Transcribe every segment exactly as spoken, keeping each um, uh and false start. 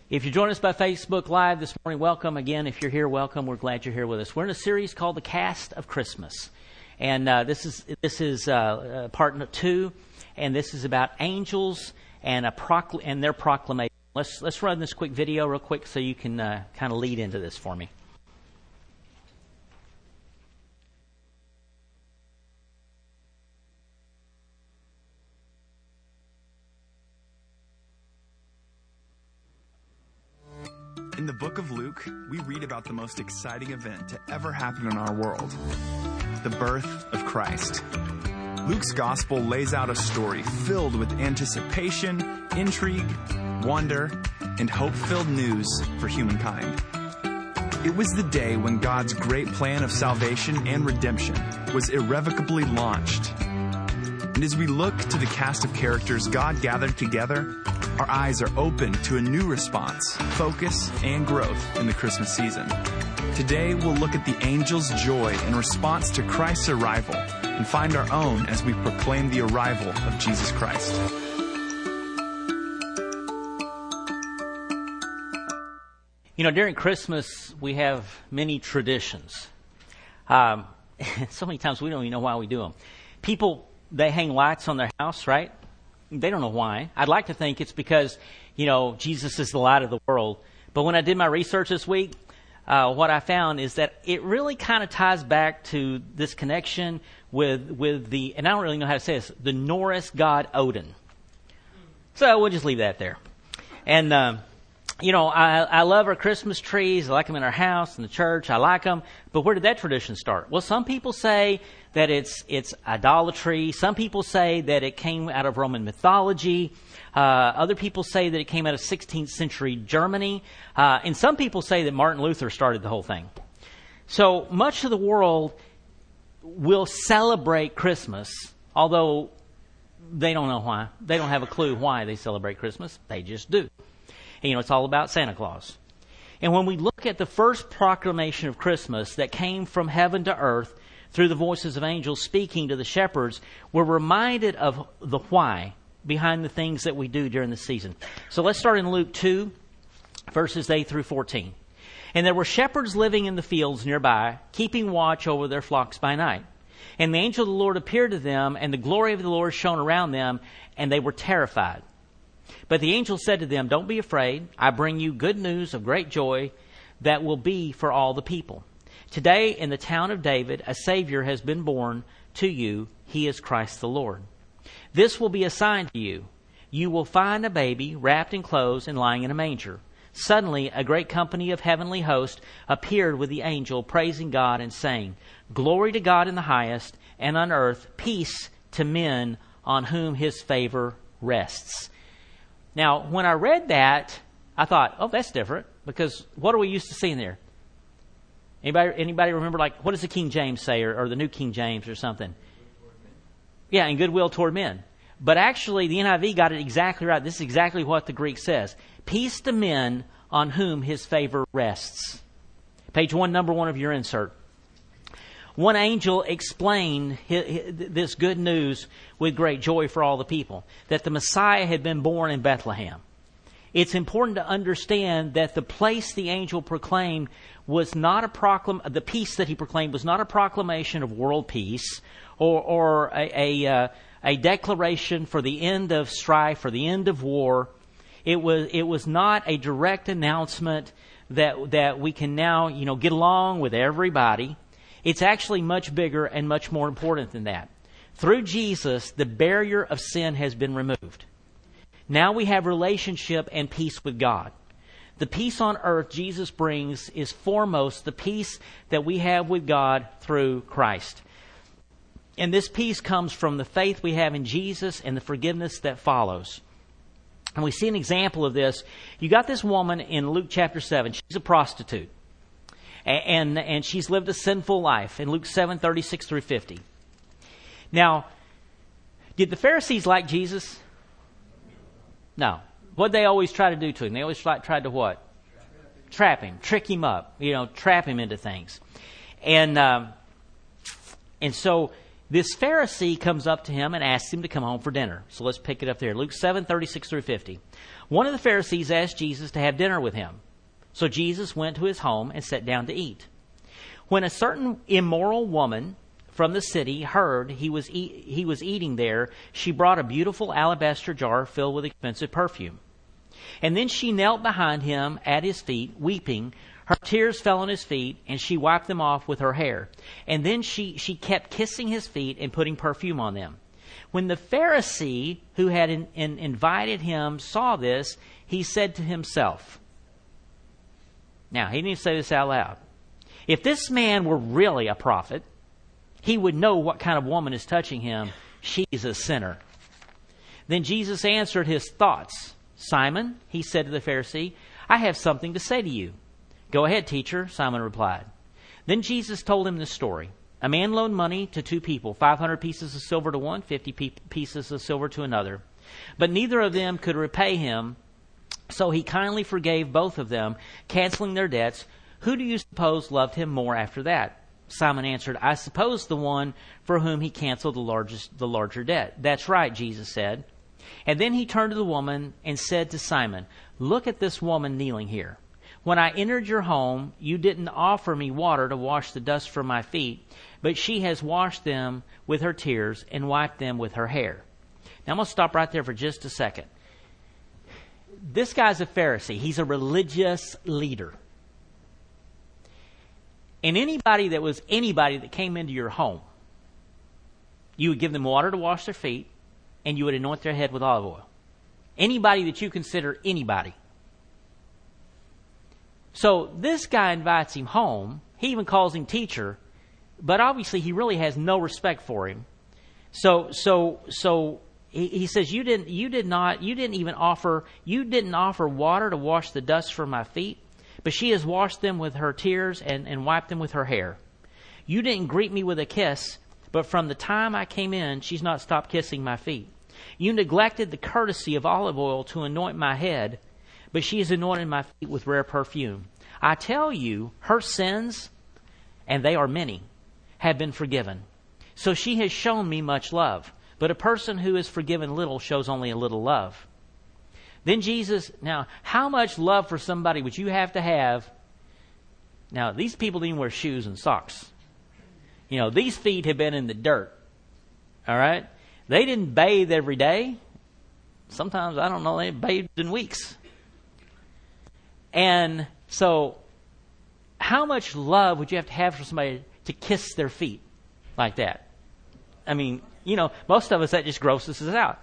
If you're joining us by Facebook Live this morning, welcome. Again, if you're here, welcome. We're glad you're here with us. We're in a series called The Cast of Christmas. And uh, this is this is uh, uh, part two, and this is about angels and a procl- and their proclamation. Let's let's run this quick video real quick so you can uh, kind of lead into this for me. In the book of Luke, we read about the most exciting event to ever happen in our world, the birth of Christ. Luke's gospel lays out a story filled with anticipation, intrigue, wonder, and hope-filled news for humankind. It was the day when God's great plan of salvation and redemption was irrevocably launched. And as we look to the cast of characters God gathered together, our eyes are open to a new response, focus, and growth in the Christmas season. Today, we'll look at the angels' joy in response to Christ's arrival and find our own as we proclaim the arrival of Jesus Christ. You know, during Christmas, we have many traditions. Um, so many times we don't even know why we do them. People, they hang lights on their house, right? They don't know why. I'd like to think it's because, you know, Jesus is the light of the world. But when I did my research this week, uh, what I found is that it really kind of ties back to this connection with with the, and I don't really know how to say this, the Norse god Odin. So we'll just leave that there. And, um, you know, I, I love our Christmas trees. I like them in our house, in the church. I like them. But where did that tradition start? Well, some people say that it's it's idolatry. Some people say that it came out of Roman mythology. Uh, other people say that it came out of sixteenth century Germany. Uh, and some people say that Martin Luther started the whole thing. So much of the world will celebrate Christmas, although they don't know why. They don't have a clue why they celebrate Christmas. They just do. And, you know, it's all about Santa Claus. And when we look at the first proclamation of Christmas that came from heaven to earth through the voices of angels speaking to the shepherds, we're reminded of the why behind the things that we do during the season. So let's start in Luke two, verses eight through fourteen. And there were shepherds living in the fields nearby, keeping watch over their flocks by night. And the angel of the Lord appeared to them, and the glory of the Lord shone around them, and they were terrified. But the angel said to them, "Don't be afraid. I bring you good news of great joy that will be for all the people. Today in the town of David, a Savior has been born to you. He is Christ the Lord. This will be a sign to you. You will find a baby wrapped in clothes and lying in a manger." Suddenly a great company of heavenly hosts appeared with the angel, praising God and saying, "Glory to God in the highest, and on earth peace to men on whom his favor rests." Now, when I read that, I thought, oh, that's different, because what are we used to seeing there? Anybody anybody remember, like, what does the King James say, or, or the New King James or something? Yeah, and goodwill toward men. But actually, the N I V got it exactly right. This is exactly what the Greek says. Peace to men on whom his favor rests. Page one, number one of your insert. One angel explained this good news with great joy for all the people, that the Messiah had been born in Bethlehem. It's important to understand that the place the angel proclaimed was not a proclam. The peace that he proclaimed was not a proclamation of world peace or, or a, a, uh, a declaration for the end of strife or the end of war. It was it was not a direct announcement that that we can now, you know, get along with everybody. It's actually much bigger and much more important than that. Through Jesus, the barrier of sin has been removed. Now we have relationship and peace with God. The peace on earth Jesus brings is foremost the peace that we have with God through Christ. And this peace comes from the faith we have in Jesus and the forgiveness that follows. And we see an example of this. You got this woman in Luke chapter seven. She's a prostitute. And, and she's lived a sinful life in Luke seven, thirty-six through fifty. Now, did the Pharisees like Jesus? No. What they always try to do to him? They always try, tried to what? Trap him, trick him up, you know, trap him into things. And um, and so This Pharisee comes up to him and asks him to come home for dinner. So let's pick it up there. Luke seven, thirty-six through fifty. One of the Pharisees asked Jesus to have dinner with him. So Jesus went to his home and sat down to eat. When a certain immoral woman from the city heard he was e- he was eating there, she brought a beautiful alabaster jar filled with expensive perfume. And then she knelt behind him at his feet, weeping. Her tears fell on his feet, and she wiped them off with her hair. And then she, she kept kissing his feet and putting perfume on them. When the Pharisee who had in, in, invited him saw this, he said to himself, now, he didn't say this out loud. If this man were really a prophet, he would know what kind of woman is touching him. She's a sinner. Then Jesus answered his thoughts. Simon, he said to the Pharisee, I have something to say to you. Go ahead, teacher, Simon replied. Then Jesus told him this story. A man loaned money to two people, five hundred pieces of silver to one, fifty pieces of silver to another. But neither of them could repay him, so he kindly forgave both of them, canceling their debts. Who do you suppose loved him more after that? Simon answered, I suppose the one for whom he canceled the largest, the larger debt. That's right, Jesus said. And then he turned to the woman and said to Simon, look at this woman kneeling here. When I entered your home, you didn't offer me water to wash the dust from my feet, but she has washed them with her tears and wiped them with her hair. Now I'm going to stop right there for just a second. This guy's a Pharisee. He's a religious leader. And anybody that was anybody that came into your home, you would give them water to wash their feet, and you would anoint their head with olive oil. Anybody that you consider anybody. So this guy invites him home. He even calls him teacher, but obviously he really has no respect for him. So, so, so he, he says, "You didn't, you did not, you didn't even offer, you didn't offer water to wash the dust from my feet, but she has washed them with her tears and, and wiped them with her hair. You didn't greet me with a kiss, but from the time I came in, she's not stopped kissing my feet. You neglected the courtesy of olive oil to anoint my head, but she has anointed my feet with rare perfume. I tell you, her sins, and they are many, have been forgiven. So she has shown me much love. But a person who is forgiven little shows only a little love." Then Jesus, now, how much love for somebody would you have to have? Now, these people didn't wear shoes and socks. You know, these feet have been in the dirt. All right? They didn't bathe every day. Sometimes, I don't know, they bathed in weeks. And so, how much love would you have to have for somebody to kiss their feet like that? I mean, you know, most of us, that just grosses us out.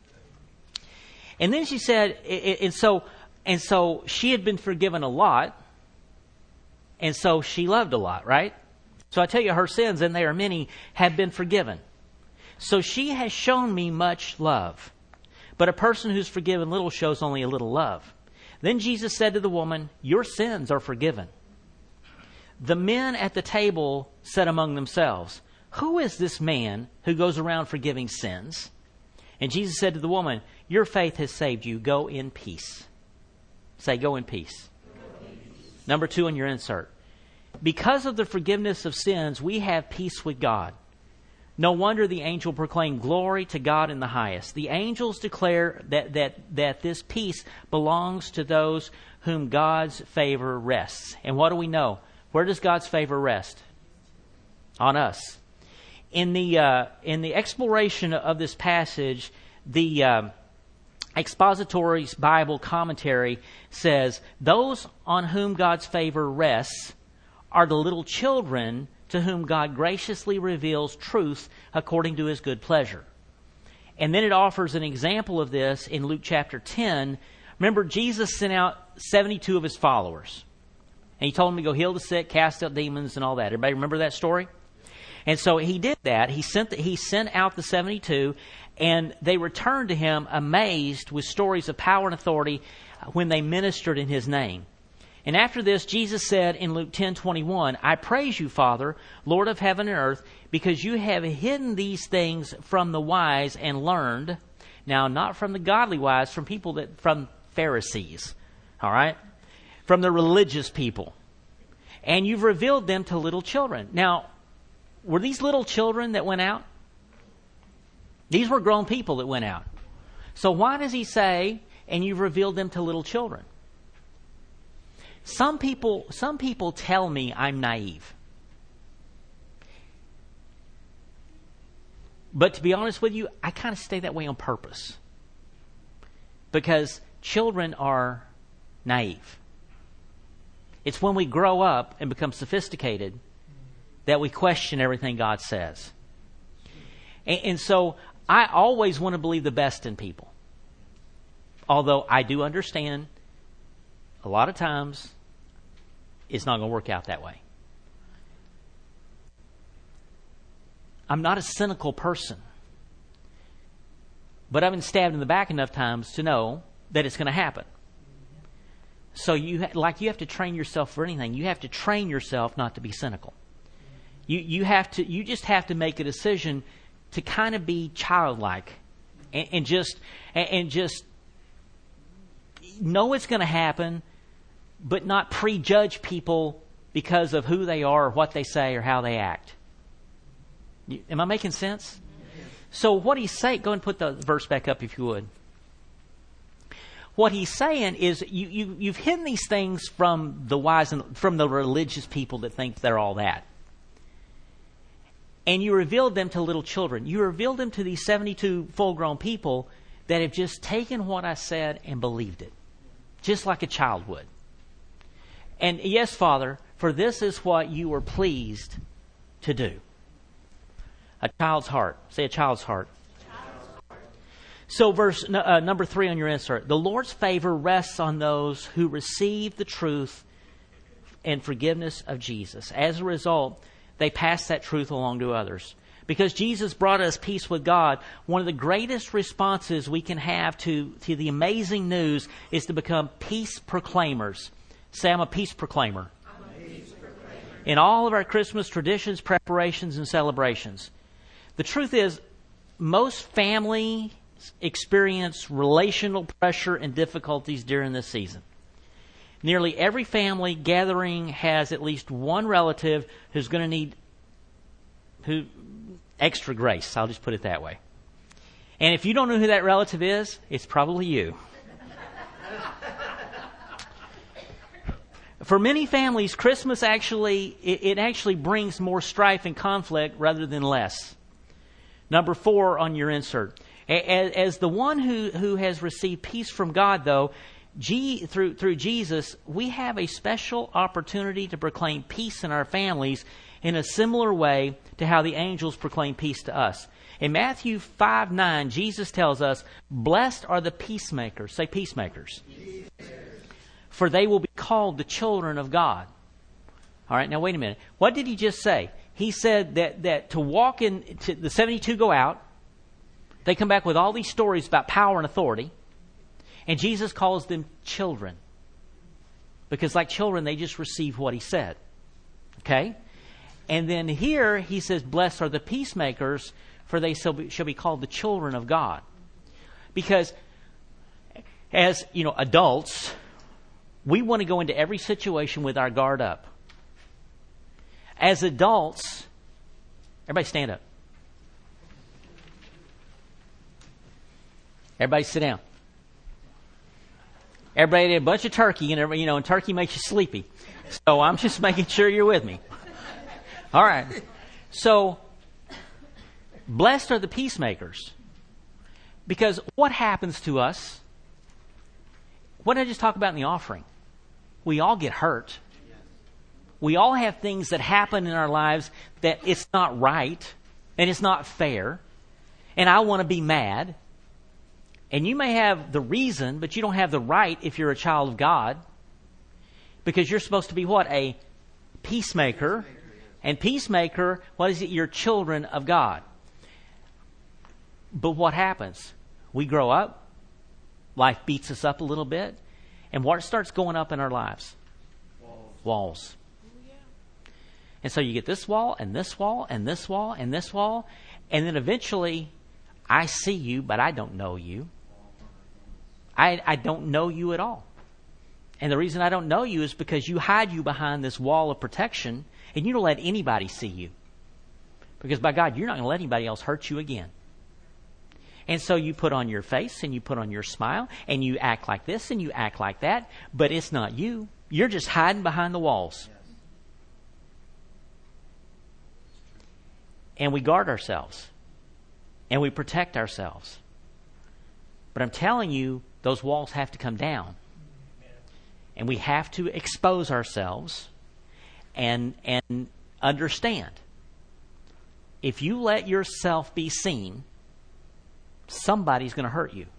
And then she said, and so, and so she had been forgiven a lot, and so she loved a lot, right? So I tell you, her sins, and they are many, have been forgiven. So she has shown me much love. But a person who's forgiven little shows only a little love. Then Jesus said to the woman, "Your sins are forgiven." The men at the table said among themselves, "Who is this man who goes around forgiving sins?" And Jesus said to the woman, "Your faith has saved you. Go in peace." Say, "Go in peace." Go in peace. Number two in your insert. Because of the forgiveness of sins, we have peace with God. No wonder the angel proclaimed, "Glory to God in the highest." The angels declare that, that, that this peace belongs to those whom God's favor rests. And what do we know? Where does God's favor rest? On us. In the uh, in the exploration of this passage, the uh, Expository Bible Commentary says, those on whom God's favor rests are the little children to whom God graciously reveals truth according to His good pleasure. And then it offers an example of this in Luke chapter ten. Remember, Jesus sent out seventy-two of His followers. And He told them to go heal the sick, cast out demons, and all that. Everybody remember that story? And so He did that. He sent the, He sent out the seventy-two, and they returned to Him amazed with stories of power and authority when they ministered in His name. And after this, Jesus said in Luke ten twenty-one, "I praise you, Father, Lord of heaven and earth, because you have hidden these things from the wise and learned." Now, not from the godly wise, from people that, from Pharisees. All right? From the religious people. "And you've revealed them to little children." Now, were these little children that went out? These were grown people that went out. So why does he say, and you've revealed them to little children? Some people, some people tell me I'm naive. But to be honest with you, I kind of stay that way on purpose. Because children are naive. It's when we grow up and become sophisticated that we question everything God says. And, and so I always want to believe the best in people. Although I do understand a lot of times it's not going to work out that way. I'm not a cynical person. But I've been stabbed in the back enough times to know that it's going to happen. So you ha- like you have to train yourself for anything. You have to train yourself not to be cynical. You you have to you just have to make a decision to kind of be childlike and, and just and, and just know it's going to happen, but not prejudge people because of who they are or what they say or how they act. You, am I making sense? So what he's saying, go and put the verse back up if you would. What he's saying is you, you, you've hidden these things from the wise and from the religious people that think they're all that. And you revealed them to little children. You revealed them to these seventy-two full-grown people that have just taken what I said and believed it. Just like a child would. And yes, Father, for this is what you were pleased to do. A child's heart. Say a child's heart. So verse uh, number three on your insert. The Lord's favor rests on those who receive the truth and forgiveness of Jesus. As a result, they pass that truth along to others. Because Jesus brought us peace with God, one of the greatest responses we can have to, to the amazing news is to become peace proclaimers. Say, I'm a peace proclaimer. I'm a peace proclaimer. In all of our Christmas traditions, preparations, and celebrations. The truth is, most families experience relational pressure and difficulties during this season. Nearly every family gathering has at least one relative who's going to need who extra grace. I'll just put it that way. And if you don't know who that relative is, it's probably you. For many families, Christmas actually, it, it actually brings more strife and conflict rather than less. Number four on your insert. As, as the one who, who has received peace from God, though, G, through, through Jesus, we have a special opportunity to proclaim peace in our families in a similar way to how the angels proclaim peace to us. In Matthew five nine, Jesus tells us, blessed are the peacemakers. Say peacemakers. Peacemakers. For they will be called the children of God. All right, now wait a minute. What did he just say? He said that, that to walk in, to, the seventy-two go out. They come back with all these stories about power and authority. And Jesus calls them children. Because like children, they just receive what he said. Okay? And then here he says, blessed are the peacemakers, for they shall be, shall be called the children of God. Because as, you know, adults, we want to go into every situation with our guard up. As adults, everybody stand up. Everybody sit down. Everybody ate a bunch of turkey, and you know, and turkey makes you sleepy. So I'm just making sure you're with me. All right. So, blessed are the peacemakers. Because what happens to us? What did I just talk about in the offering? We all get hurt. We all have things that happen in our lives that it's not right and it's not fair. And I want to be mad. And you may have the reason, but you don't have the right if you're a child of God. Because you're supposed to be what? A peacemaker. And peacemaker, what is it? You're children of God. But what happens? We grow up. Life beats us up a little bit. And what starts going up in our lives? Walls. Walls. And so you get this wall, and this wall, and this wall, and this wall. And then eventually, I see you, but I don't know you. I, I don't know you at all. And the reason I don't know you is because you hide you behind this wall of protection, and you don't let anybody see you. Because by God, you're not going to let anybody else hurt you again. And so you put on your face and you put on your smile and you act like this and you act like that, but it's not you. You're just hiding behind the walls. And we guard ourselves. And we protect ourselves. But I'm telling you, those walls have to come down. And we have to expose ourselves and and understand. If you let yourself be seen, somebody's going to hurt you.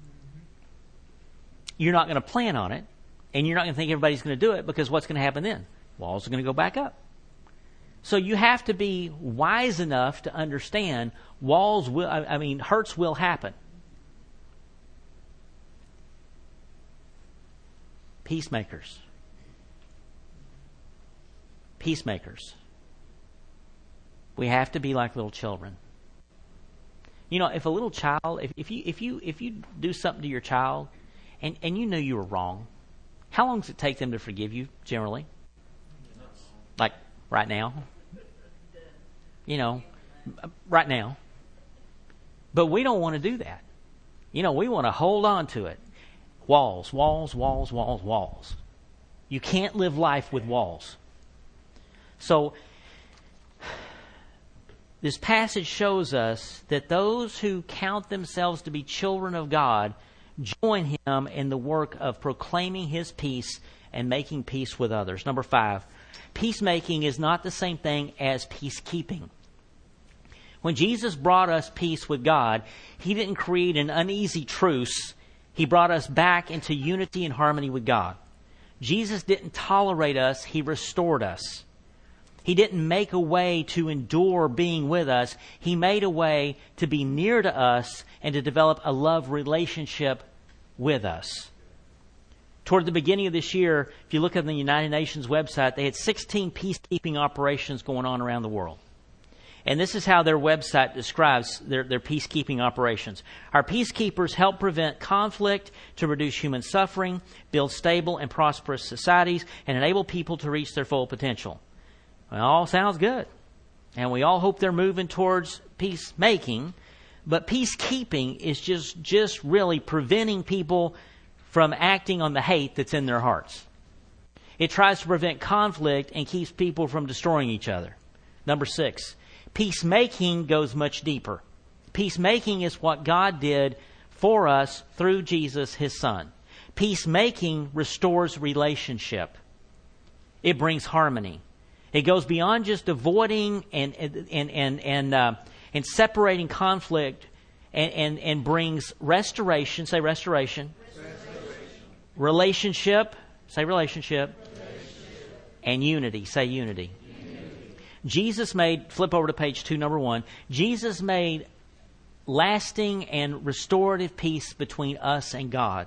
You're not going to plan on it, and you're not going to think everybody's going to do it, because what's going to happen then? Walls are going to go back up. So you have to be wise enough to understand walls will, I, I mean, hurts will happen. Peacemakers. Peacemakers. We have to be like little children. You know, if a little child, if, if you if you if you do something to your child, and, and you know you were wrong, how long does it take them to forgive you generally? Like right now? You know, right now. But we don't want to do that. You know, we want to hold on to it. Walls, walls, walls, walls, walls. You can't live life with walls. So, this passage shows us that those who count themselves to be children of God join Him in the work of proclaiming His peace and making peace with others. Number five, peacemaking is not the same thing as peacekeeping. When Jesus brought us peace with God, He didn't create an uneasy truce. He brought us back into unity and harmony with God. Jesus didn't tolerate us. He restored us. He didn't make a way to endure being with us. He made a way to be near to us and to develop a love relationship with us. Toward the beginning of this year, if you look at the United Nations website, they had sixteen peacekeeping operations going on around the world. And this is how their website describes their, their peacekeeping operations. Our peacekeepers help prevent conflict, to reduce human suffering, build stable and prosperous societies, and enable people to reach their full potential. Well, all sounds good. And we all hope they're moving towards peacemaking. But peacekeeping is just, just really preventing people from acting on the hate that's in their hearts. It tries to prevent conflict and keeps people from destroying each other. Number six, peacemaking goes much deeper. Peacemaking is what God did for us through Jesus, His Son. Peacemaking restores relationship. It brings harmony. It goes beyond just avoiding and and and and uh, and separating conflict, and, and and brings restoration. Say restoration. Restoration. Relationship. Say relationship. Relationship. And unity. Say unity. Unity. Jesus made. Flip over to page two, number one. Jesus made lasting and restorative peace between us and God.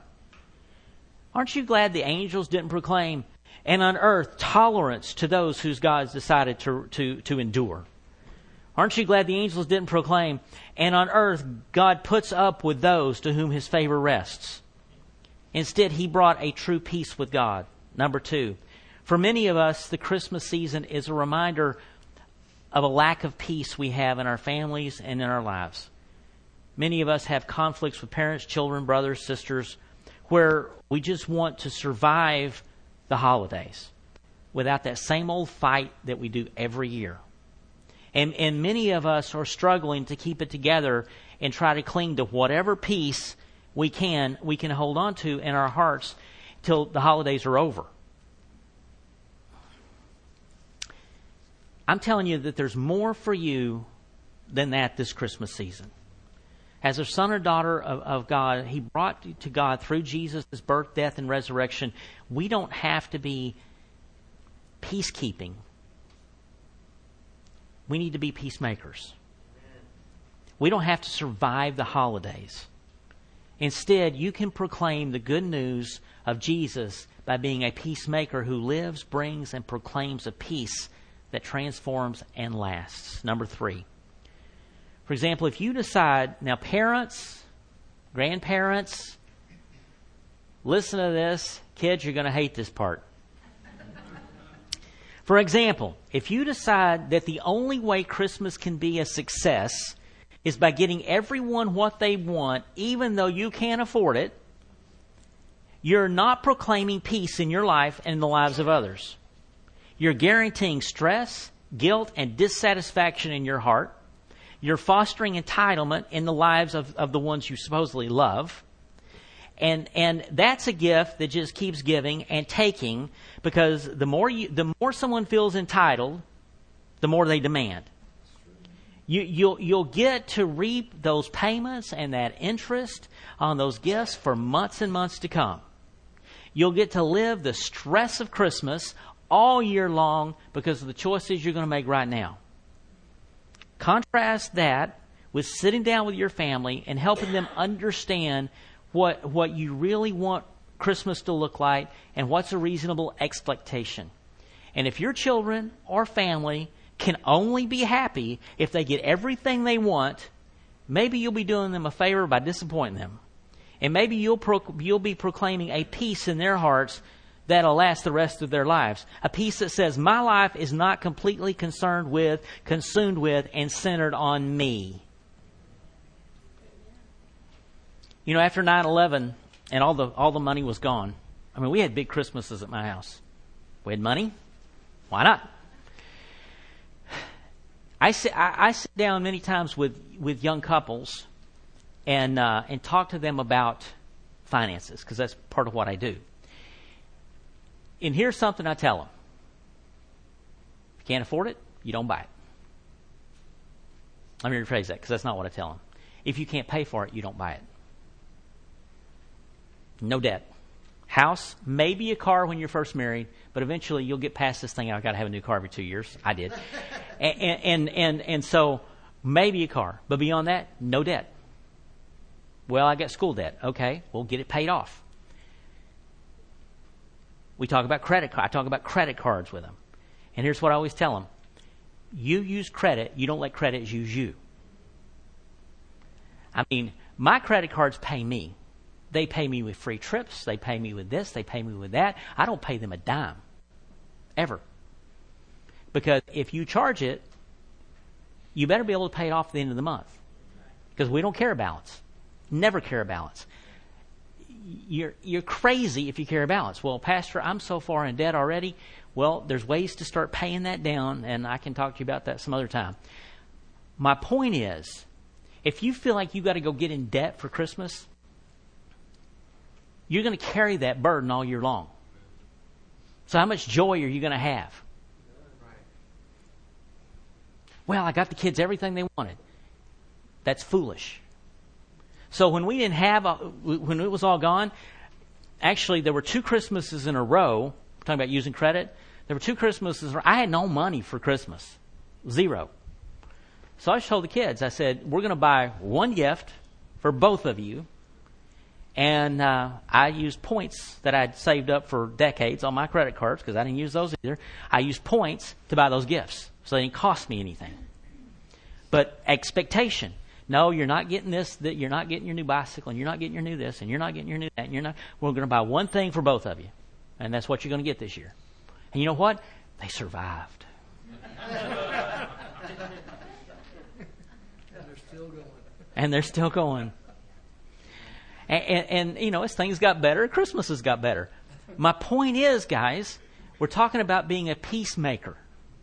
Aren't you glad the angels didn't proclaim and unearth tolerance to those whose God's decided to, to, to endure? Aren't you glad the angels didn't proclaim and unearth God puts up with those to whom His favor rests? Instead, He brought a true peace with God. Number two, for many of us, the Christmas season is a reminder of a lack of peace we have in our families and in our lives. Many of us have conflicts with parents, children, brothers, sisters, where we just want to survive the holidays without that same old fight that we do every year. And, and many of us are struggling to keep it together and try to cling to whatever peace we can we can hold on to in our hearts till the holidays are over. I'm telling you that there's more for you than that this Christmas season. As a son or daughter of, of God, He brought to God through Jesus' birth, death, and resurrection. We don't have to be peacekeeping. We need to be peacemakers. We don't have to survive the holidays. Instead, you can proclaim the good news of Jesus by being a peacemaker who lives, brings, and proclaims a peace that transforms and lasts. Number three. For example, if you decide, now parents, grandparents, listen to this. Kids, you're going to hate this part. For example, if you decide that the only way Christmas can be a success is by getting everyone what they want, even though you can't afford it, you're not proclaiming peace in your life and in the lives of others. You're guaranteeing stress, guilt, and dissatisfaction in your heart. You're fostering entitlement in the lives of, of the ones you supposedly love. And and that's a gift that just keeps giving and taking, because the more you, the more someone feels entitled, the more they demand. You, you'll you'll get to reap those payments and that interest on those gifts for months and months to come. You'll get to live the stress of Christmas all year long because of the choices you're going to make right now. Contrast that with sitting down with your family and helping them understand what what you really want Christmas to look like and what's a reasonable expectation. And if your children or family can only be happy if they get everything they want, maybe you'll be doing them a favor by disappointing them. And maybe you'll pro- you'll be proclaiming a peace in their hearts that'll last the rest of their lives. A peace that says, my life is not completely concerned with, consumed with, and centered on me. You know, after nine eleven and all the all the money was gone, I mean, we had big Christmases at my house. We had money. Why not? I sit, I, I sit down many times with, with young couples and uh, and talk to them about finances, because that's part of what I do. And here's something I tell them. If you can't afford it, you don't buy it. Let me rephrase that, because that's not what I tell them. If you can't pay for it, you don't buy it. No debt. House, maybe a car when you're first married, but eventually you'll get past this thing. I've got to have a new car every two years. I did. and, and, and, and so maybe a car, but beyond that, no debt. Well, I got school debt. Okay, we'll get it paid off. We talk about credit card. I talk about credit cards with them. And here's what I always tell them. You use credit. You don't let credit use you. I mean, my credit cards pay me. They pay me with free trips. They pay me with this. They pay me with that. I don't pay them a dime. Ever. Because if you charge it, you better be able to pay it off at the end of the month. Because we don't care a balance. Never care a balance. You're, you're crazy if you care a balance. Well, Pastor, I'm so far in debt already. Well, there's ways to start paying that down, and I can talk to you about that some other time. My point is, if you feel like you got to go get in debt for Christmas, you're going to carry that burden all year long. So how much joy are you going to have? Well, I got the kids everything they wanted. That's foolish. So when we didn't have, a, when it was all gone, actually there were two Christmases in a row, talking about using credit, there were two Christmases, I had no money for Christmas. Zero. So I just told the kids, I said, we're going to buy one gift for both of you. And uh, I used points that I'd saved up for decades on my credit cards, because I didn't use those either. I used points to buy those gifts, so they didn't cost me anything. But expectation. No, you're not getting this, that you're not getting your new bicycle, and you're not getting your new this, and you're not getting your new that, and you're not. We're going to buy one thing for both of you. And that's what you're going to get this year. And you know what? They survived. And they're still going. And they're still going. And, and, and, you know, as things got better, Christmas has got better. My point is, guys, we're talking about being a peacemaker.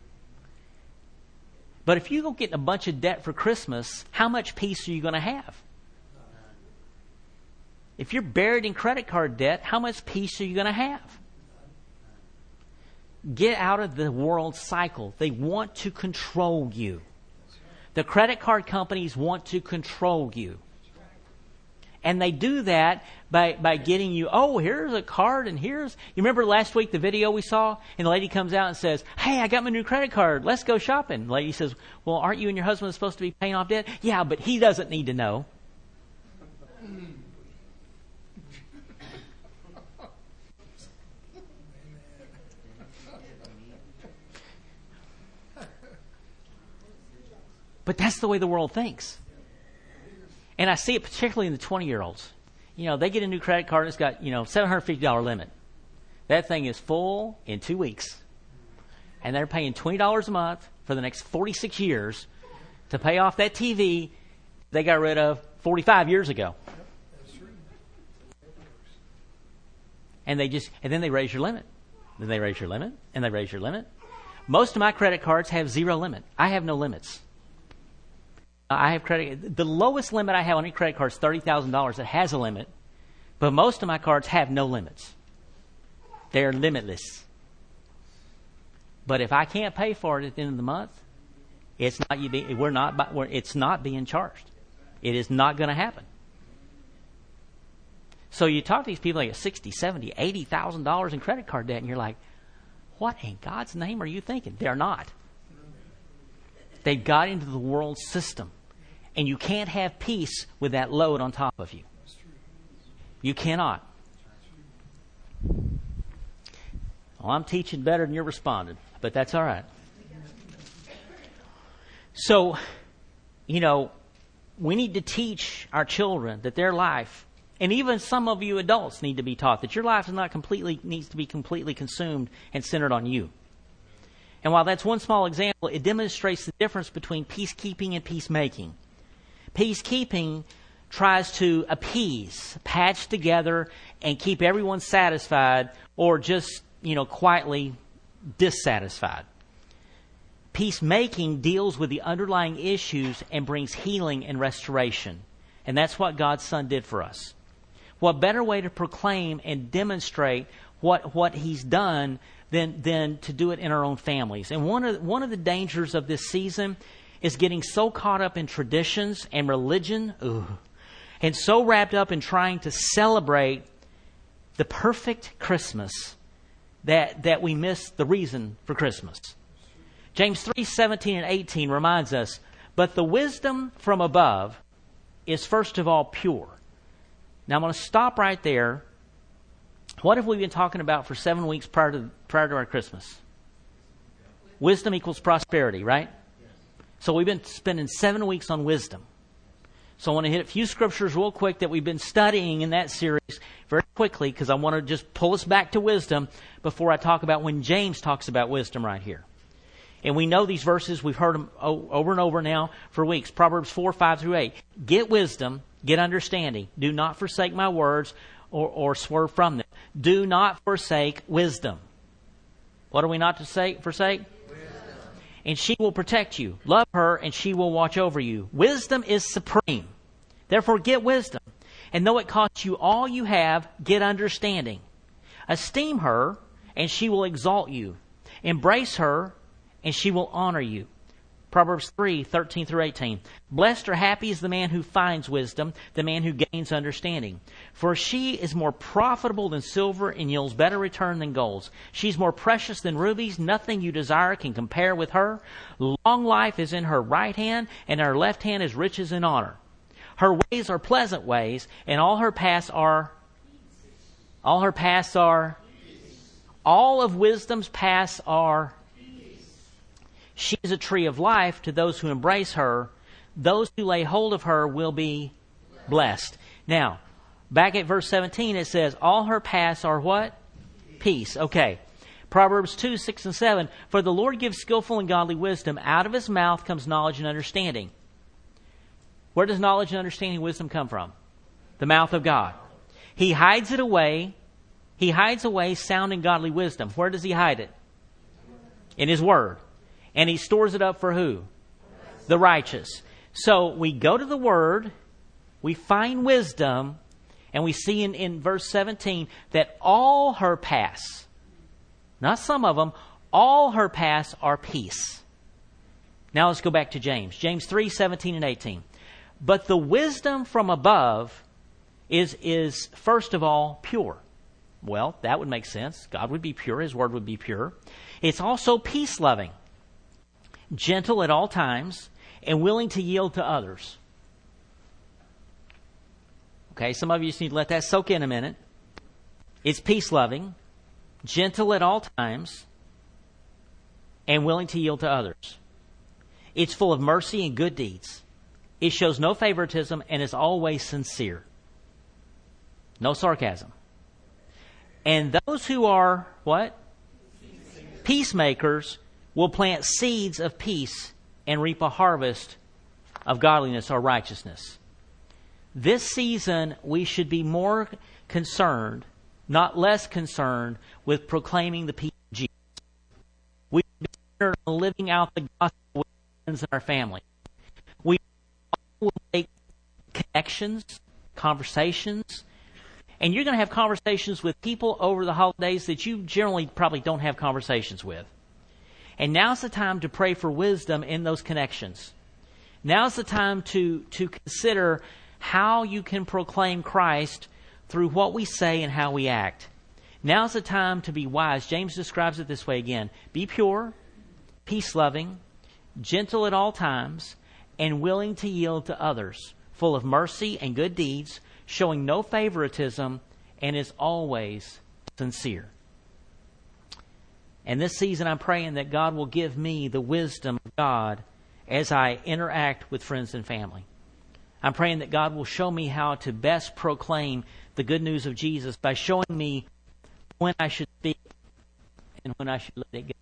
But if you go get a bunch of debt for Christmas, how much peace are you going to have? If you're buried in credit card debt, how much peace are you going to have? Get out of the world cycle. They want to control you. The credit card companies want to control you. And they do that by, by getting you, oh, here's a card and here's... You remember last week the video we saw? And the lady comes out and says, hey, I got my new credit card. Let's go shopping. The lady says, well, aren't you and your husband supposed to be paying off debt? Yeah, but he doesn't need to know. But that's the way the world thinks. And I see it particularly in the twenty-year-olds. You know, they get a new credit card and it's got, you know, seven hundred fifty dollars limit. That thing is full in two weeks. And they're paying twenty dollars a month for the next forty-six years to pay off that T V they got rid of forty-five years ago. And they just, and then they raise your limit. Then they raise your limit, and they raise your limit. Most of my credit cards have zero limit. I have no limits. I have credit. The lowest limit I have on any credit card is thirty thousand dollars. It has a limit, but most of my cards have no limits. They're limitless. But if I can't pay for it at the end of the month, it's not you. Be, we're not. We're, it's not being charged. It is not going to happen. So you talk to these people like sixty, seventy, eighty thousand dollars in credit card debt, and you're like, "What in God's name are you thinking?" They're not. They've got into the world system, and you can't have peace with that load on top of you. You cannot. Well, I'm teaching better than you're responding, but that's all right. So, you know, we need to teach our children that their life, and even some of you adults need to be taught that your life is not completely needs to be completely consumed and centered on you. And while that's one small example, it demonstrates the difference between peacekeeping and peacemaking. Peacekeeping tries to appease, patch together, and keep everyone satisfied, or just, you know, quietly dissatisfied. Peacemaking deals with the underlying issues and brings healing and restoration. And that's what God's Son did for us. What better way to proclaim and demonstrate what, what He's done than, than to do it in our own families? And one of, one of the dangers of this season is getting so caught up in traditions and religion, ugh, and so wrapped up in trying to celebrate the perfect Christmas that, that we miss the reason for Christmas. James three seventeen and eighteen reminds us, but the wisdom from above is first of all pure. Now I'm going to stop right there. What have we been talking about for seven weeks prior to prior to our Christmas? Wisdom equals prosperity, right? So we've been spending seven weeks on wisdom. So I want to hit a few scriptures real quick that we've been studying in that series very quickly, because I want to just pull us back to wisdom before I talk about when James talks about wisdom right here. And we know these verses. We've heard them over and over now for weeks. Proverbs four, five through eight. Get wisdom, get understanding. Do not forsake my words or, or swerve from them. Do not forsake wisdom. What are we not to say, forsake? Wisdom. And she will protect you. Love her, and she will watch over you. Wisdom is supreme. Therefore, get wisdom. And though it costs you all you have, get understanding. Esteem her, and she will exalt you. Embrace her, and she will honor you. Proverbs three, thirteen through eighteen. Blessed or happy is the man who finds wisdom, the man who gains understanding. For she is more profitable than silver and yields better return than gold. She's more precious than rubies. Nothing you desire can compare with her. Long life is in her right hand, and her left hand is riches and honor. Her ways are pleasant ways, and all her paths are, all her paths are, all of wisdom's paths are. She is a tree of life to those who embrace her. Those who lay hold of her will be blessed. Now, back at verse seventeen, it says, all her paths are what? Peace. Okay. Proverbs two, six and seven. For the Lord gives skillful and godly wisdom. Out of his mouth comes knowledge and understanding. Where does knowledge and understanding and wisdom come from? The mouth of God. He hides it away. He hides away sound and godly wisdom. Where does he hide it? In his word. And he stores it up for who? The righteous. So we go to the Word, we find wisdom, and we see in, in verse seventeen that all her paths, not some of them, all her paths are peace. Now let's go back to James. James three, seventeen and eighteen. But the wisdom from above is, is first of all pure. Well, that would make sense. God would be pure. His Word would be pure. It's also peace-loving, gentle at all times, and willing to yield to others. Okay, some of you just need to let that soak in a minute. It's peace-loving, gentle at all times, and willing to yield to others. It's full of mercy and good deeds. It shows no favoritism and is always sincere. No sarcasm. And those who are, what? Peacemakers will plant seeds of peace and reap a harvest of godliness or righteousness. This season, we should be more concerned, not less concerned, with proclaiming the peace of Jesus. We should be centered on living out the gospel with friends in our family. We will make connections, conversations, and you're going to have conversations with people over the holidays that you generally probably don't have conversations with. And now's the time to pray for wisdom in those connections. Now's the time to, to consider how you can proclaim Christ through what we say and how we act. Now's the time to be wise. James describes it this way again. Be pure, peace-loving, gentle at all times, and willing to yield to others, full of mercy and good deeds, showing no favoritism, and is always sincere. And this season I'm praying that God will give me the wisdom of God as I interact with friends and family. I'm praying that God will show me how to best proclaim the good news of Jesus by showing me when I should speak and when I should let it go.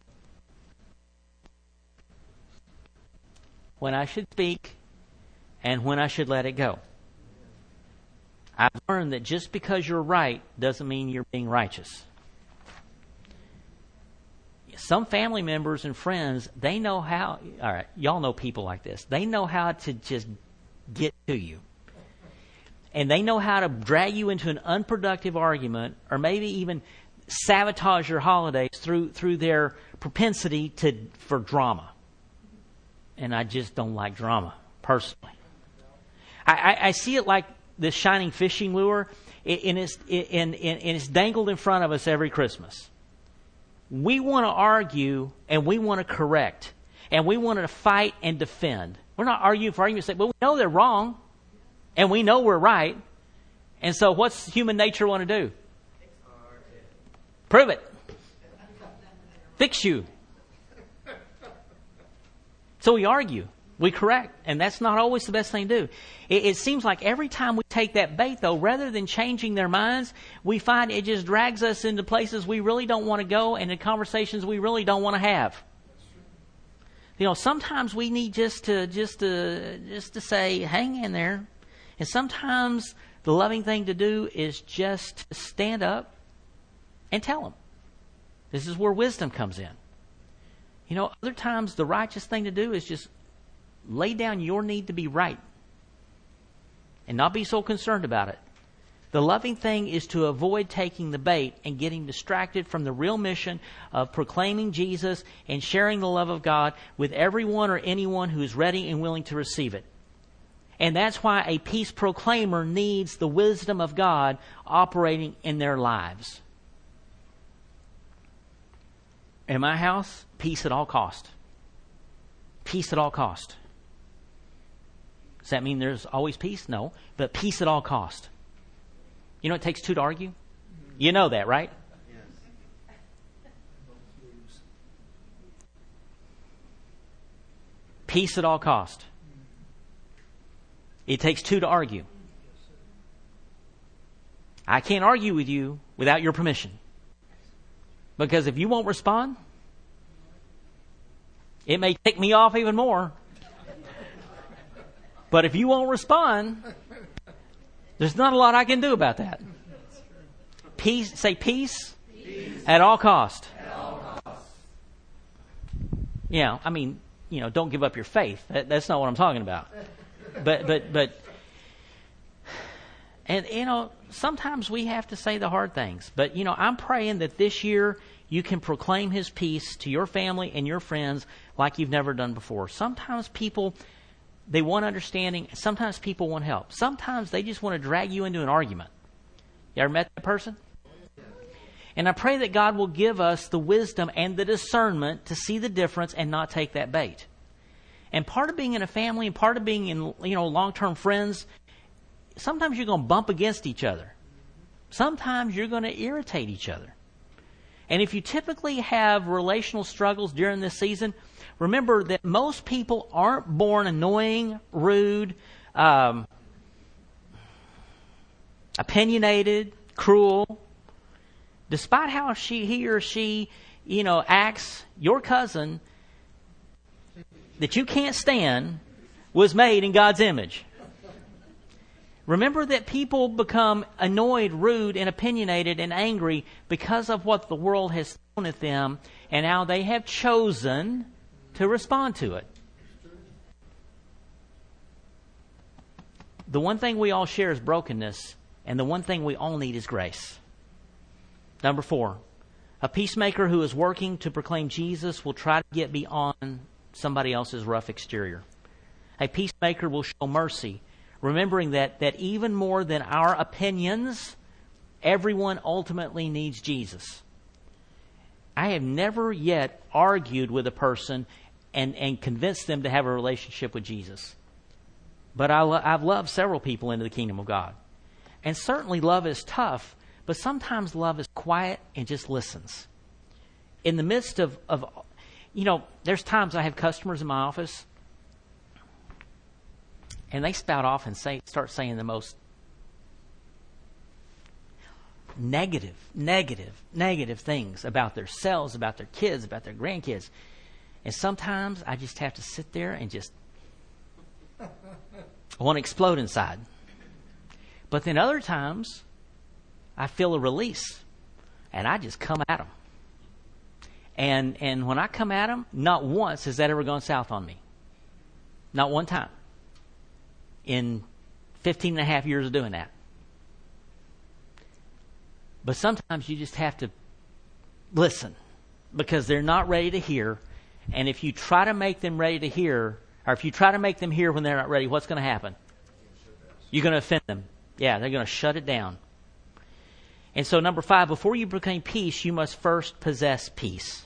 When I should speak and when I should let it go. I've learned that just because you're right doesn't mean you're being righteous. Some family members and friends, they know how, all right, y'all know people like this. They know how to just get to you. And they know how to drag you into an unproductive argument or maybe even sabotage your holidays through through their propensity to for drama. And I just don't like drama, personally. I, I, I see it like this shining fishing lure, and it's, and, and, and it's dangled in front of us every Christmas. We want to argue, and we want to correct, and we want to fight and defend. We're not arguing for argument's sake, but we know they're wrong, and we know we're right. And so what's human nature want to do? Prove it. Fix you. So we argue. We correct. And that's not always the best thing to do. It, it seems like every time we take that bait, though, rather than changing their minds, we find it just drags us into places we really don't want to go and in conversations we really don't want to have. You know, sometimes we need just to just to just to say, hang in there. And sometimes the loving thing to do is just stand up and tell them. This is where wisdom comes in. You know, other times the righteous thing to do is just lay down your need to be right and not be so concerned about it. The loving thing is to avoid taking the bait and getting distracted from the real mission of proclaiming Jesus and sharing the love of God with everyone or anyone who is ready and willing to receive it. And that's why a peace proclaimer needs the wisdom of God operating in their lives. In my house, peace at all cost. Peace at all cost. Does that mean there's always peace? No. But peace at all cost. You know it takes two to argue? You know that, right? Peace at all cost. It takes two to argue. I can't argue with you without your permission. Because if you won't respond, it may tick me off even more. But if you won't respond, there's not a lot I can do about that. Peace, say peace, peace. At all cost. At all cost. You know, I mean, you know, don't give up your faith. That, that's not what I'm talking about. But, but, but, and, you know, sometimes we have to say the hard things. But, you know, I'm praying that this year you can proclaim His peace to your family and your friends like you've never done before. Sometimes people, they want understanding. Sometimes people want help. Sometimes they just want to drag you into an argument. You ever met that person? And I pray that God will give us the wisdom and the discernment to see the difference and not take that bait. And part of being in a family and part of being in, you know, long-term friends, sometimes you're going to bump against each other. Sometimes you're going to irritate each other. And if you typically have relational struggles during this season, remember that most people aren't born annoying, rude, um, opinionated, cruel. Despite how she, he or she, you know, acts, your cousin that you can't stand was made in God's image. Remember that people become annoyed, rude, and opinionated and angry because of what the world has thrown at them and how they have chosen to respond to it. The one thing we all share is brokenness, and the one thing we all need is grace. Number four, a peacemaker who is working to proclaim Jesus will try to get beyond somebody else's rough exterior. A peacemaker will show mercy, remembering that, that even more than our opinions, everyone ultimately needs Jesus. I have never yet argued with a person and, and convinced them to have a relationship with Jesus. But I lo- I've loved several people into the kingdom of God. And certainly love is tough, but sometimes love is quiet and just listens. In the midst of, of you know, there's times I have customers in my office and they spout off and say, start saying the most negative, negative, negative things about themselves, about their kids, about their grandkids. And sometimes I just have to sit there and just I want to explode inside. But then other times I feel a release and I just come at them. And and when I come at them, not once has that ever gone south on me. Not one time. In fifteen and a half years of doing that. But sometimes you just have to listen because they're not ready to hear. And if you try to make them ready to hear, or if you try to make them hear when they're not ready, what's going to happen? You're going to offend them. Yeah, they're going to shut it down. And so number five, before you proclaim peace, you must first possess peace.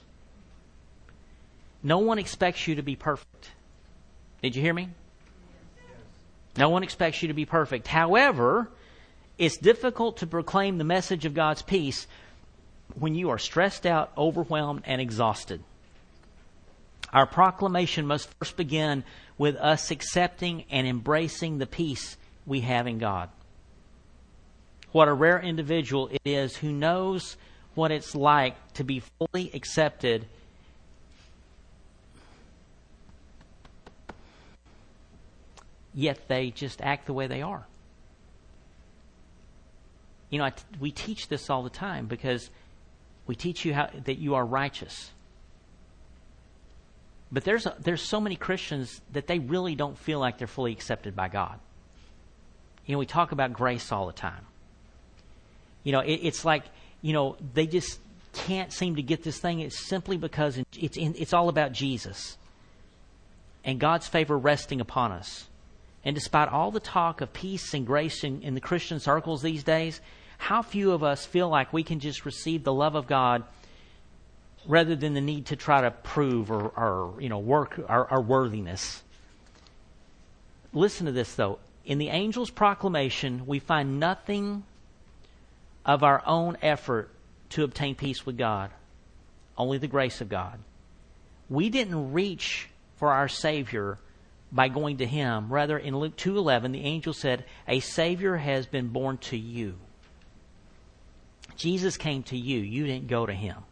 No one expects you to be perfect. Did you hear me? No one expects you to be perfect. However, it's difficult to proclaim the message of God's peace when you are stressed out, overwhelmed, and exhausted. Our proclamation must first begin with us accepting and embracing the peace we have in God. What a rare individual it is who knows what it's like to be fully accepted yet they just act the way they are. You know, I t- we teach this all the time because we teach you how that you are righteous. But there's a, there's so many Christians that they really don't feel like they're fully accepted by God. You know, we talk about grace all the time. You know, it, it's like, you know, they just can't seem to get this thing. It's simply because it's in, it's all about Jesus and God's favor resting upon us. And despite all the talk of peace and grace in, in the Christian circles these days, how few of us feel like we can just receive the love of God rather than the need to try to prove or, or you know, work our, our worthiness. Listen to this, though. In the angel's proclamation, we find nothing of our own effort to obtain peace with God, only the grace of God. We didn't reach for our Savior by going to Him. Rather, in Luke two eleven, the angel said, "A Savior has been born to you." Jesus came to you. You didn't go to Him.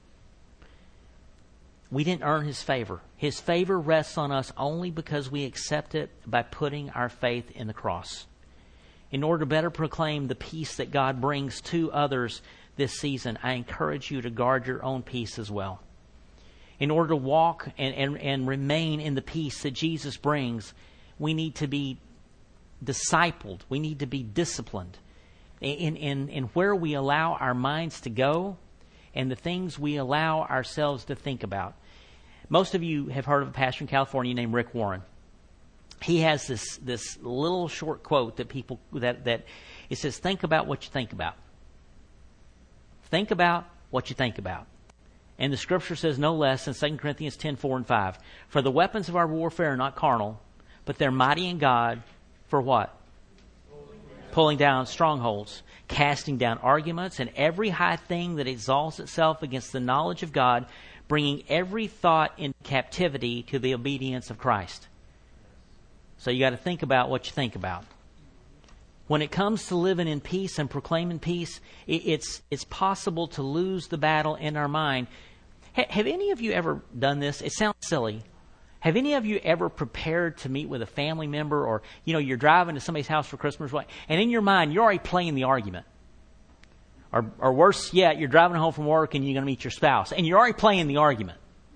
We didn't earn His favor. His favor rests on us only because we accept it by putting our faith in the cross. In order to better proclaim the peace that God brings to others this season, I encourage you to guard your own peace as well. In order to walk and, and, and remain in the peace that Jesus brings, we need to be discipled. We need to be disciplined in, in, in where we allow our minds to go and the things we allow ourselves to think about. Most of you have heard of a pastor in California named Rick Warren. He has this this little short quote that people that that it says, "Think about what you think about. Think about what you think about." And the Scripture says no less than Second Corinthians ten, four and five. "For the weapons of our warfare are not carnal, but they're mighty in God for what? Pulling down strongholds, casting down arguments, and every high thing that exalts itself against the knowledge of God, bringing every thought into captivity to the obedience of Christ." So you got to think about what you think about. When it comes to living in peace and proclaiming peace, it, it's it's possible to lose the battle in our mind. Ha, have any of you ever done this? It sounds silly. Have any of you ever prepared to meet with a family member, or, you know, you're driving to somebody's house for Christmas, and in your mind, you're already playing the argument? Or, or worse yet, you're driving home from work and you're going to meet your spouse, and you're already playing the argument.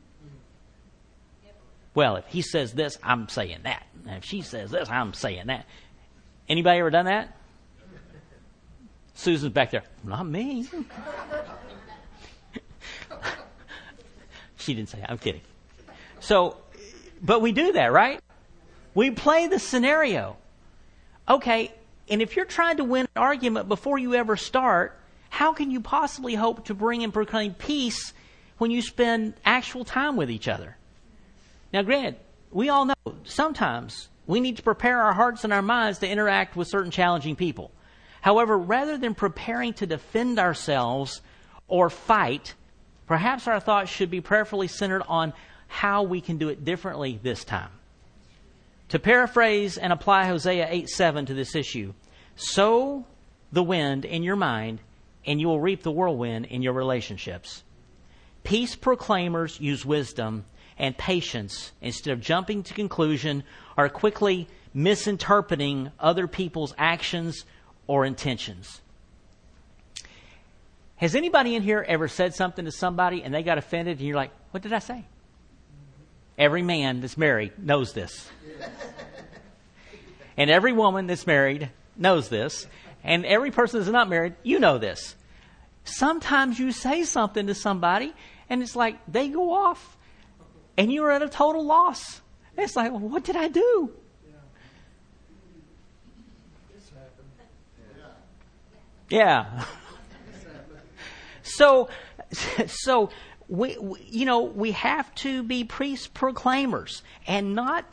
Well, if he says this, I'm saying that. And if she says this, I'm saying that. Anybody ever done that? Susan's back there. Not me. She didn't say that. I'm kidding. So, but we do that, right? We play the scenario. Okay, and if you're trying to win an argument before you ever start, how can you possibly hope to bring and proclaim peace when you spend actual time with each other? Now, granted, we all know sometimes we need to prepare our hearts and our minds to interact with certain challenging people. However, rather than preparing to defend ourselves or fight, perhaps our thoughts should be prayerfully centered on how we can do it differently this time. To paraphrase and apply Hosea eight seven to this issue, sow the wind in your mind and you will reap the whirlwind in your relationships. Peace proclaimers use wisdom and patience instead of jumping to conclusion or quickly misinterpreting other people's actions or intentions. Has anybody in here ever said something to somebody and they got offended and you're like, what did I say? Every man that's married knows this. And every woman that's married knows this. And every person that's not married, you know this. Sometimes you say something to somebody and it's like they go off and you're at a total loss. It's like, well, what did I do? Yeah. So, so we, we, you know, we have to be priest proclaimers and not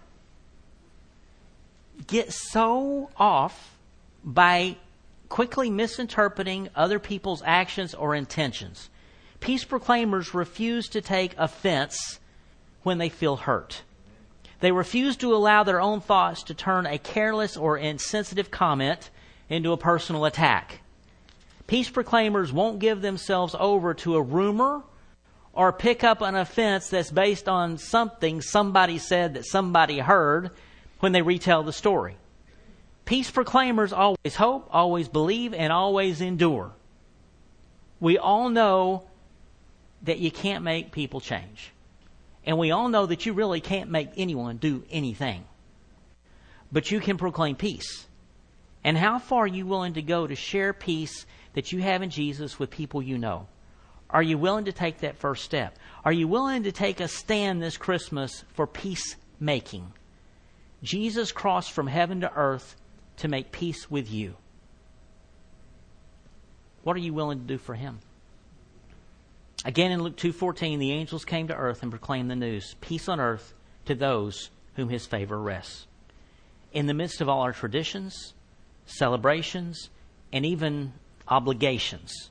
get so off by quickly misinterpreting other people's actions or intentions. Peace proclaimers refuse to take offense when they feel hurt. They refuse to allow their own thoughts to turn a careless or insensitive comment into a personal attack. Peace proclaimers won't give themselves over to a rumor or pick up an offense that's based on something somebody said that somebody heard when they retell the story. Peace proclaimers always hope, always believe, and always endure. We all know that you can't make people change. And we all know that you really can't make anyone do anything. But you can proclaim peace. And how far are you willing to go to share peace that you have in Jesus with people you know? Are you willing to take that first step? Are you willing to take a stand this Christmas for peacemaking? Jesus crossed from heaven to earth to make peace with you. What are you willing to do for Him? Again, in Luke two fourteen, the angels came to earth and proclaimed the news, peace on earth to those whom His favor rests. In the midst of all our traditions, celebrations, and even obligations,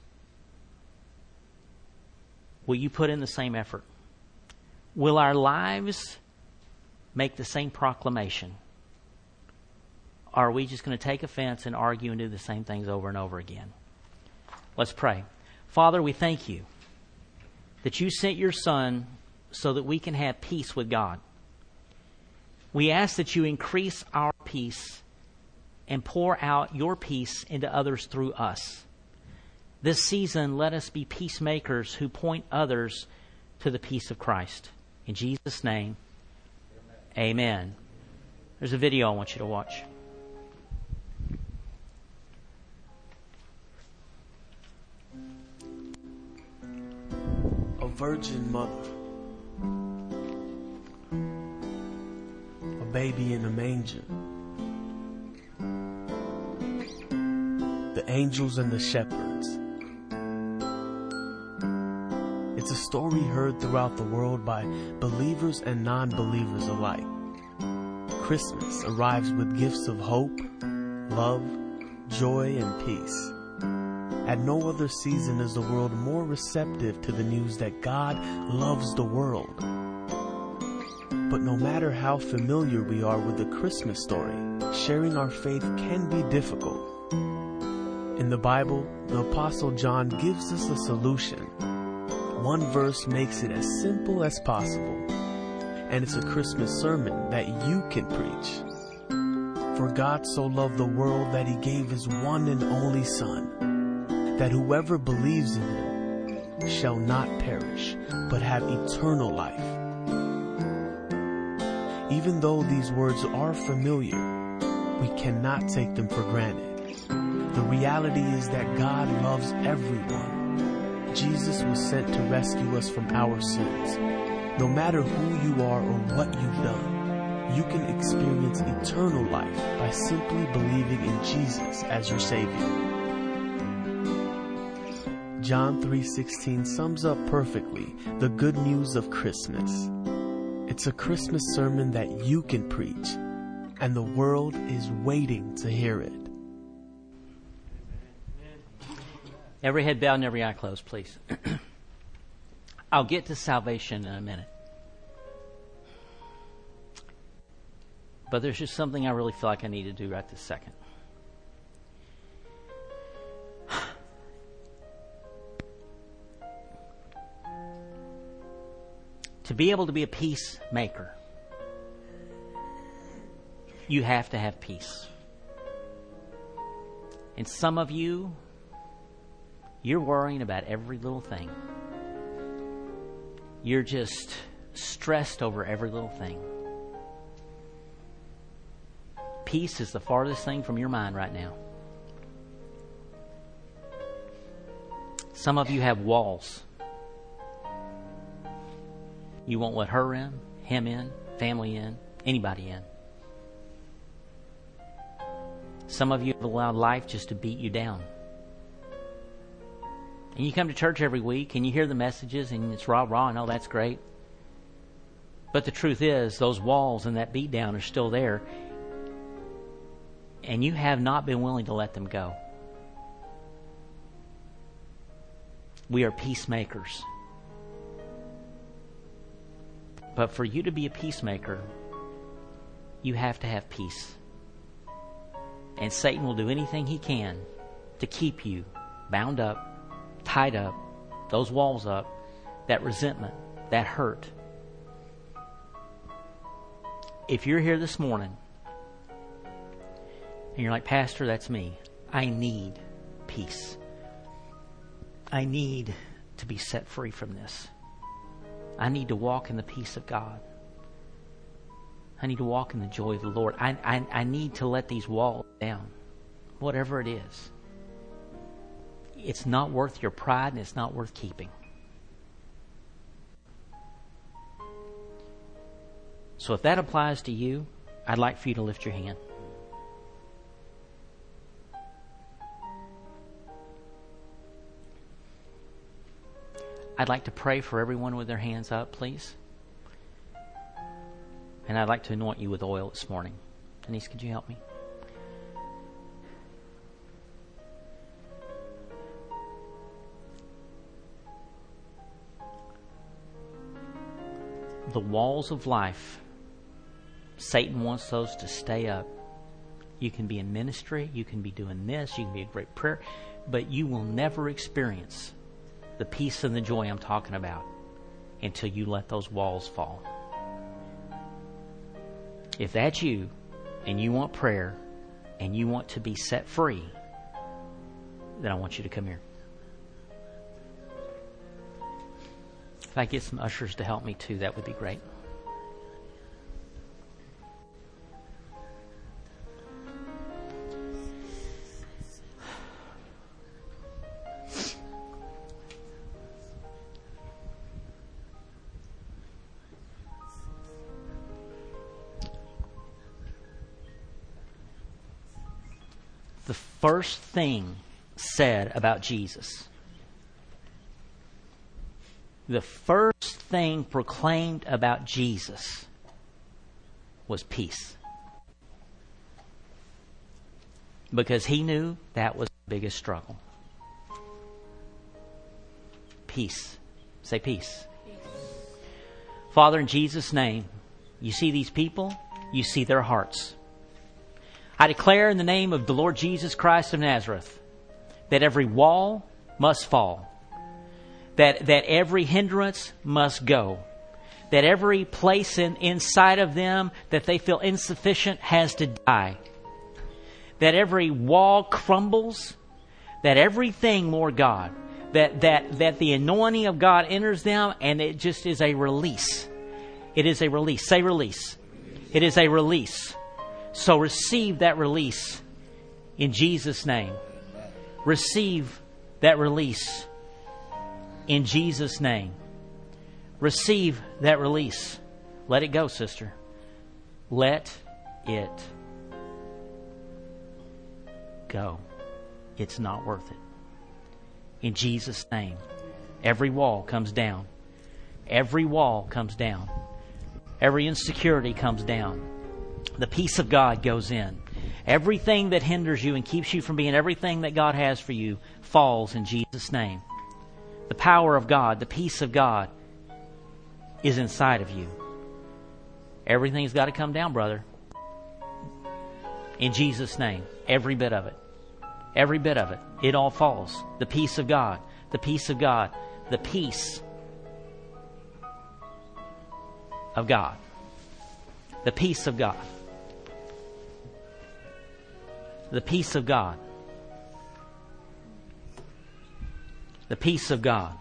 will you put in the same effort? Will our lives make the same proclamation? Or are we just going to take offense and argue and do the same things over and over again? Let's pray. Father, we thank You that You sent Your Son so that we can have peace with God. We ask that You increase our peace and pour out Your peace into others through us. This season, let us be peacemakers who point others to the peace of Christ. In Jesus' name, amen. Amen. There's a video I want you to watch. A virgin mother, a baby in a manger, the angels and the shepherds. It's a story heard throughout the world by believers and non-believers alike. Christmas arrives with gifts of hope, love, joy, and peace. At no other season is the world more receptive to the news that God loves the world. But no matter how familiar we are with the Christmas story, sharing our faith can be difficult. In the Bible, the Apostle John gives us a solution. One verse makes it as simple as possible. and it's a Christmas sermon that you can preach. For God so loved the world that he gave his one and only Son, that whoever believes in him shall not perish, but have eternal life. Even though these words are familiar, we cannot take them for granted. The reality is that God loves everyone. Jesus was sent to rescue us from our sins. No matter who you are or what you've done, you can experience eternal life by simply believing in Jesus as your Savior. John three sixteen sums up perfectly the good news of Christmas. It's a Christmas sermon that you can preach, and the world is waiting to hear it. Every head bowed and every eye closed, please. I'll get to salvation in a minute. But there's just something I really feel like I need to do right this second. To be able to be a peacemaker, you have to have peace. And some of you, you're worrying about every little thing. You're just stressed over every little thing. Peace is the farthest thing from your mind right now. Some of you have walls. You won't let her in, him in, family in, anybody in. Some of you have allowed life just to beat you down. And you come to church every week and you hear the messages and it's rah rah and oh, that's great. But the truth is, those walls and that beat down are still there. And you have not been willing to let them go. We are peacemakers. But for you to be a peacemaker, you have to have peace. And Satan will do anything he can to keep you bound up, tied up, those walls up, that resentment, that hurt. If you're here this morning and you're like, Pastor, that's me. I need peace. I need to be set free from this. I need to walk in the peace of God. I need to walk in the joy of the Lord. I, I, I need to let these walls down, whatever it is. It's not worth your pride and it's not worth keeping. So if that applies to you, I'd like for you to lift your hand. I'd like to pray for everyone with their hands up, please. And I'd like to anoint you with oil this morning. Denise, could you help me? The walls of life, Satan wants those to stay up. You can be in ministry, you can be doing this, you can be a great prayer, but you will never experience the peace and the joy I'm talking about until you let those walls fall. If that's you, and you want prayer, and you want to be set free, then I want you to come here. If I get some ushers to help me too, that would be great. The first thing said about Jesus, the first thing proclaimed about Jesus was peace. Because he knew that was the biggest struggle. Peace. Say peace. Peace. Father, in Jesus' name, you see these people, you see their hearts. I declare in the name of the Lord Jesus Christ of Nazareth that every wall must fall. That, that every hindrance must go. that every place in, inside of them that they feel insufficient has to die. That every wall crumbles. That everything, Lord God, that, that, that the anointing of God enters them, and it just is a release. It is a release. Say release. It is a release. So receive that release in Jesus' name. Receive that release in Jesus' name. Receive that release. Let it go, sister. Let it go. It's not worth it. In Jesus' name. Every wall comes down. Every wall comes down. Every insecurity comes down. The peace of God goes in. Everything that hinders you and keeps you from being everything that God has for you falls in Jesus' name. The power of God, the peace of God is inside of you. Everything's got to come down, brother. In Jesus' name. Every bit of it. Every bit of it. It all falls. The peace of God. The peace of God. The peace of God. The peace of God. The peace of God. The peace of God.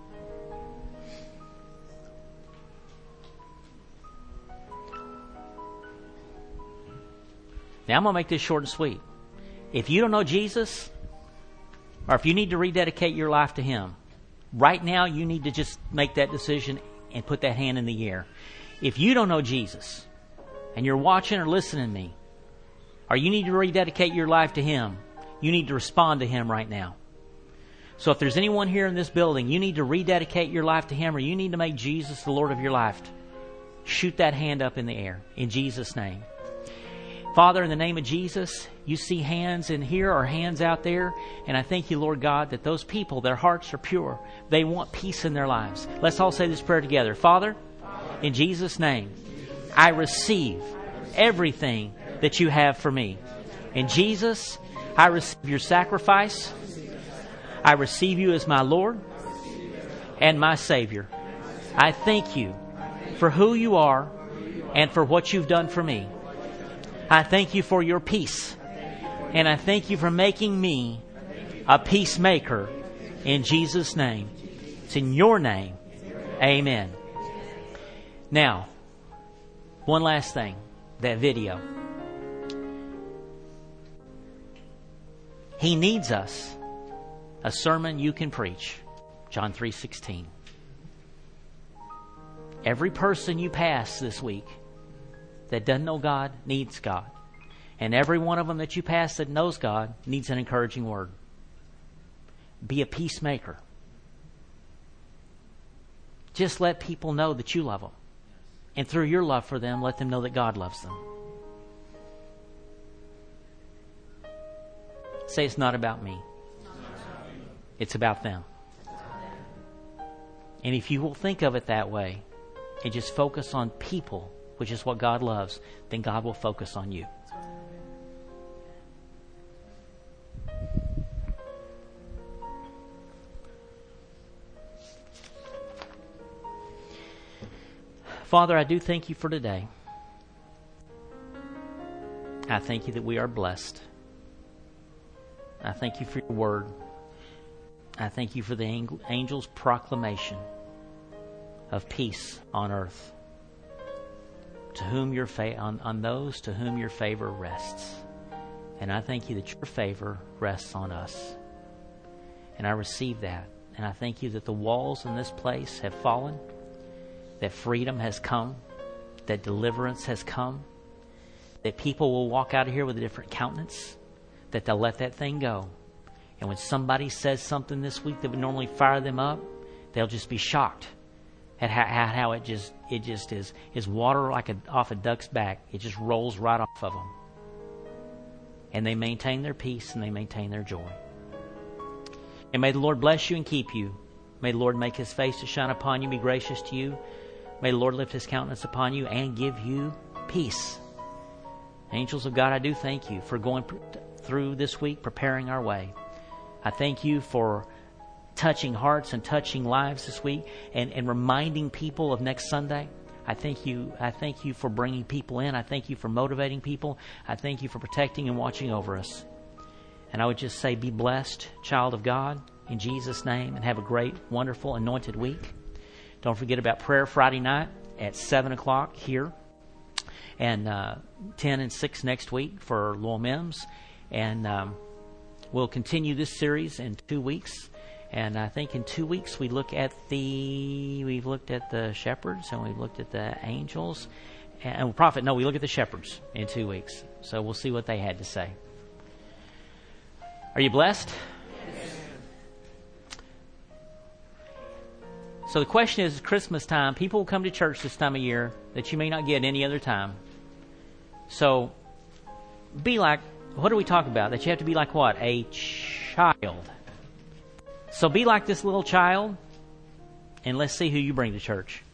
Now I'm going to make this short and sweet. If you don't know Jesus, or if you need to rededicate your life to Him, right now you need to just make that decision and put that hand in the air. If you don't know Jesus, and you're watching or listening to me, or you need to rededicate your life to Him, you need to respond to Him right now. So if there's anyone here in this building, you need to rededicate your life to Him, or you need to make Jesus the Lord of your life, shoot that hand up in the air in Jesus' name. Father, in the name of Jesus, you see hands in here or hands out there, and I thank you, Lord God, that those people, their hearts are pure. They want peace in their lives. Let's all say this prayer together. Father, in Jesus' name, I receive everything that you have for me. In Jesus, I receive your sacrifice. I receive you as my Lord and my Savior. I thank you for who you are and for what you've done for me. I thank you for your peace. And I thank you for making me a peacemaker in Jesus' name. It's in your name. Amen. Now, one last thing. That video. He needs us. A sermon you can preach. John three sixteen. Every person you pass this week that doesn't know God needs God. And every one of them that you pass that knows God needs an encouraging word. Be a peacemaker. Just let people know that you love them. And through your love for them, let them know that God loves them. Say, it's not about me. It's about them. And if you will think of it that way and just focus on people, which is what God loves, then God will focus on you. Father, I do thank you for today. I thank you that we are blessed. I thank you for your word. I thank you for the angel's proclamation of peace on earth. To whom your fa- on, on those to whom your favor rests. And I thank you that your favor rests on us. And I receive that. And I thank you that the walls in this place have fallen, that freedom has come, that deliverance has come, that people will walk out of here with a different countenance, that they'll let that thing go. And when somebody says something this week that would normally fire them up, they'll just be shocked at how, how it just it just is is water like a, off a duck's back. It just rolls right off of them. And they maintain their peace and they maintain their joy. And may the Lord bless you and keep you. May the Lord make His face to shine upon you, be gracious to you. May the Lord lift His countenance upon you and give you peace. Angels of God, I do thank you for going through this week, preparing our way. I thank you for touching hearts and touching lives this week and, and reminding people of next Sunday. I thank you. I thank you for bringing people in. I thank you for motivating people. I thank you for protecting and watching over us. And I would just say, be blessed, child of God, in Jesus' name, and have a great, wonderful, anointed week. Don't forget about prayer Friday night at seven o'clock here, and uh, ten and six next week for Lowell Mims. And um, we'll continue this series in two weeks. And I think in two weeks we look at the we've looked at the shepherds and we've looked at the angels and prophet. No, we look at the shepherds in two weeks. So we'll see what they had to say. Are you blessed? Yes. So the question is, Christmas time, people will come to church this time of year that you may not get any other time. So be like, what do we talk about? That you have to be like what? A child. So be like this little child, and let's see who you bring to church.